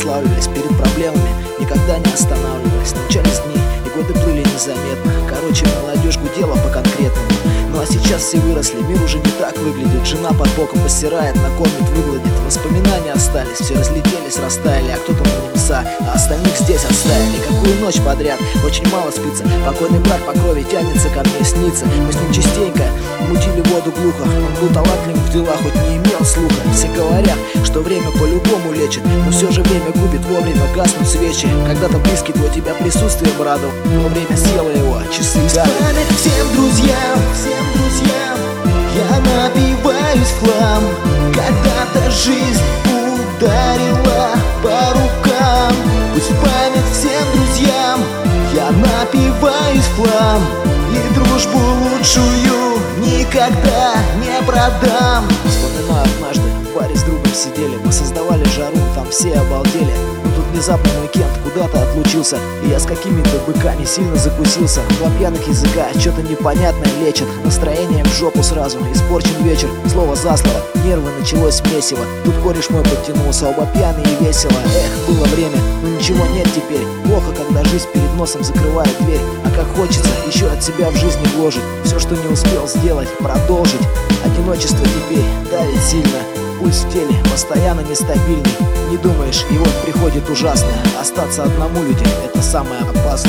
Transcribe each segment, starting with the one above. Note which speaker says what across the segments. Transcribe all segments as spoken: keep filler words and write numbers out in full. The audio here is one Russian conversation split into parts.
Speaker 1: прославливались перед проблемами, никогда не останавливались. Начались дни, и годы плыли незаметно. Короче, молодежь гудела по конкретному. Ну а сейчас все выросли, мир уже не так выглядит. Жена под боком постирает, накормит, выгладит. Воспоминания остались, все разлетелись, растаяли. А кто-то на небеса, а остальных здесь оставили. Какую ночь подряд, очень мало спится. Покойный брат по крови тянется ко мне, снится. Мы с ним частенько мутили воду глухо. Он был талантлив в делах, хоть не имел слуха. Все говорят, что время по-любому лечит, но все же время губит, вовремя гаснут свечи. Когда-то близкий твой тебя присутствием радовал, но время съело его, часы гадят.
Speaker 2: Память всем друзьям, всем друзьям, я напиваюсь в хлам. Когда-то жизнь ударила по рукам. Пусть память всем друзьям, я напиваюсь в хлам. И дружбу лучшую никогда не продам.
Speaker 1: Вспоминаю однажды, в баре с другом сидели. Мы создавали жару, там все обалдели. Но тут внезапно мой Кент куда-то отлучился, и я с какими-то быками сильно закусился. Два пьяных языка, что-то непонятное лечат. Настроение в жопу сразу, испорчен вечер. Слово за слово, нервы, началось месиво. Тут кореш мой подтянулся, оба пьяные и весело. Эх, было время, но ничего нет теперь. Плохо, когда жизнь перед носом закрывает дверь. А как хочется еще от себя в жизни вложить. Все, что не успел сделать, продолжить. Одиночество теперь давит сильно. Пульс в теле постоянно нестабильный. Не думаешь, и вот приходит ужасное. Остаться одному, люди, это самое опасное.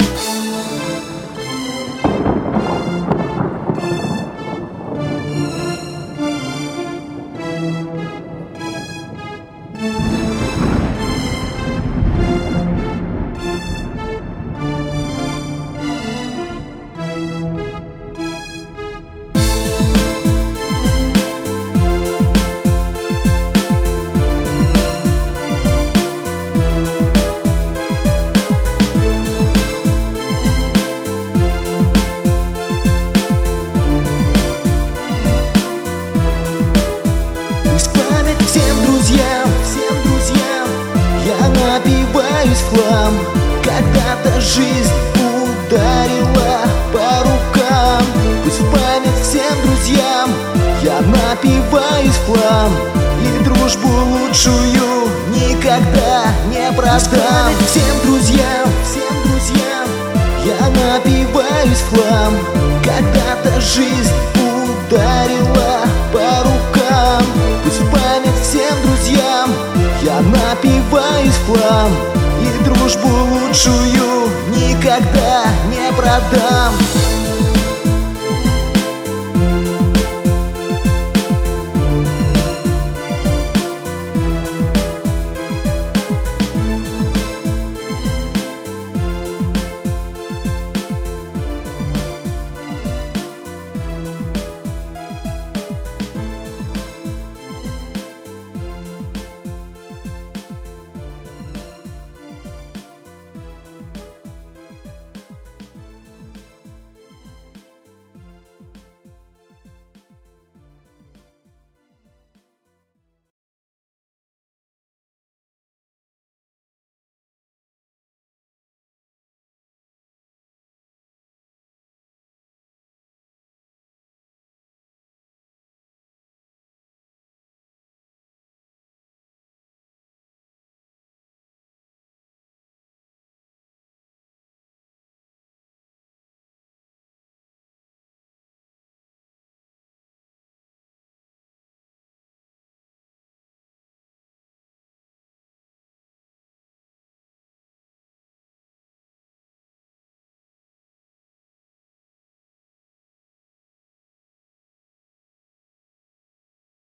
Speaker 2: Всем друзьям я напиваюсь в хлам. Когда-то жизнь ударила по рукам. Пусть в память всем друзьям я напиваюсь в хлам. И дружбу лучшую никогда не продам. Всем друзьям, всем друзьям я напиваюсь в хлам. Когда-то жизнь ударила по рукам. Пусть в память всем друзьям я напиваюсь в хлам. И дружбу лучшую никогда не продам.